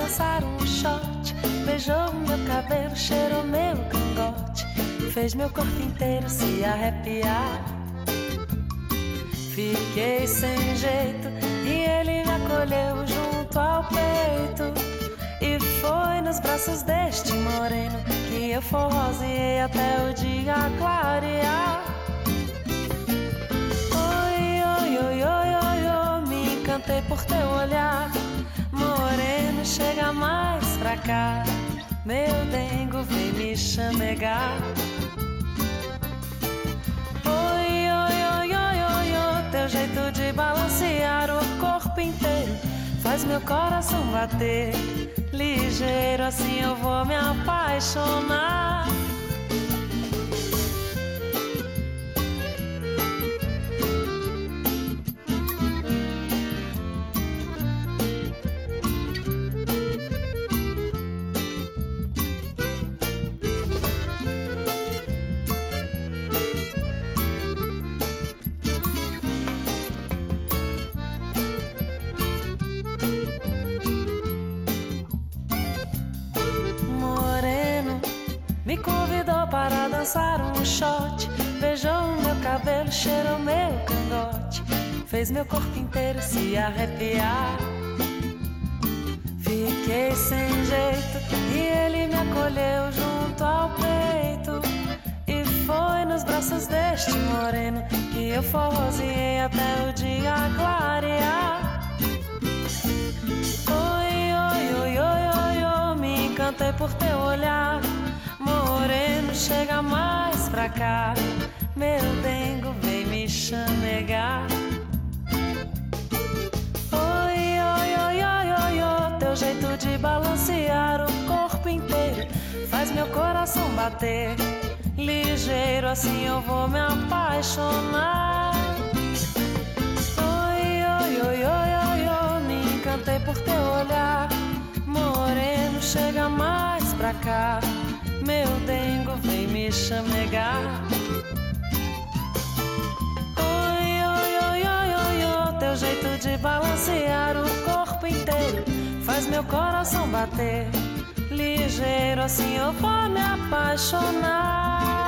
dançar um shot. Beijou meu cabelo, cheirou meu cangote, fez meu corpo inteiro se arrepiar. Fiquei sem jeito e ele me acolheu junto ao peito. E foi nos braços deste moreno que eu forroseei até o dia clarear. Oi, oi, oi, oi, oi, oi, me encantei por teu olhar. Moreno, chega mais pra cá, meu dengo vem me chamegar. Oi, oi, oi, oi, oi, oi, teu jeito de balancear o corpo inteiro faz meu coração bater ligeiro, assim eu vou me apaixonar. Me convidou para dançar um shot, beijou meu cabelo, cheirou meu cangote, fez meu corpo inteiro se arrepiar. Fiquei sem jeito e ele me acolheu junto ao peito. E foi nos braços deste moreno que eu forroseei até o dia clarear. Oi, oi, oi, oi, oi, oi, me encantei por teu olhar. Moreno, chega mais pra cá, meu dengo vem me chamegar. Oi, oi, oi, oi, oi, oi, teu jeito de balancear o corpo inteiro faz meu coração bater ligeiro, assim eu vou me apaixonar. Oi, oi, oi, oi, oi, oi, me encantei por teu olhar. Moreno, chega mais pra cá, meu dengo vem me chamegar. Oi, oi, oi, oi, oi, oi, teu jeito de balancear o corpo inteiro faz meu coração bater ligeiro, assim eu vou me apaixonar.